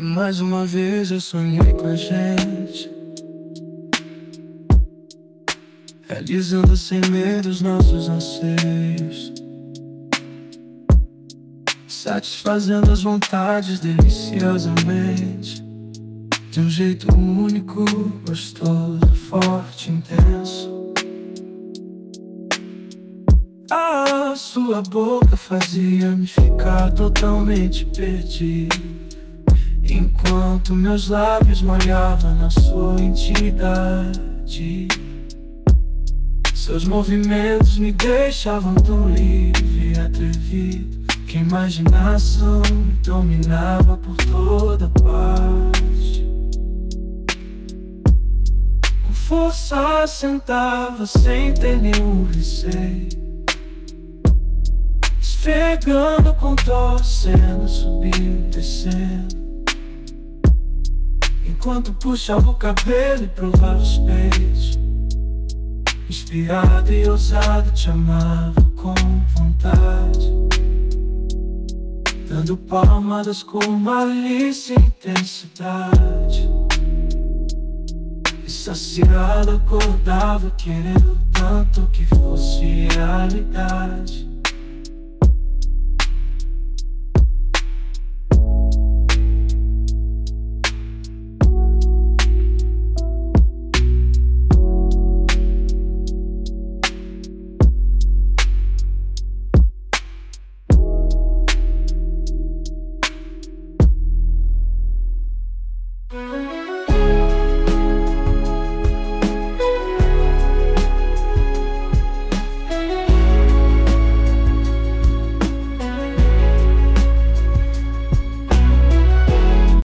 mais uma vez eu sonhei com a gente, realizando sem medo os nossos anseios, satisfazendo as vontades deliciosamente, de um jeito único, gostoso, forte, intenso. A sua boca fazia-me ficar totalmente perdido, enquanto meus lábios molhavam na sua intimidade. Seus movimentos me deixavam tão livre e atrevido, que a imaginação me dominava por toda parte. Com força sentava sem ter nenhum receio, esfregando, contorcendo, subindo, descendo, enquanto puxava o cabelo e provava os peitos. Inspirado e ousado te amava com vontade, dando palmadas com malícia e intensidade. E saciado acordava querendo tanto que fosse realidade.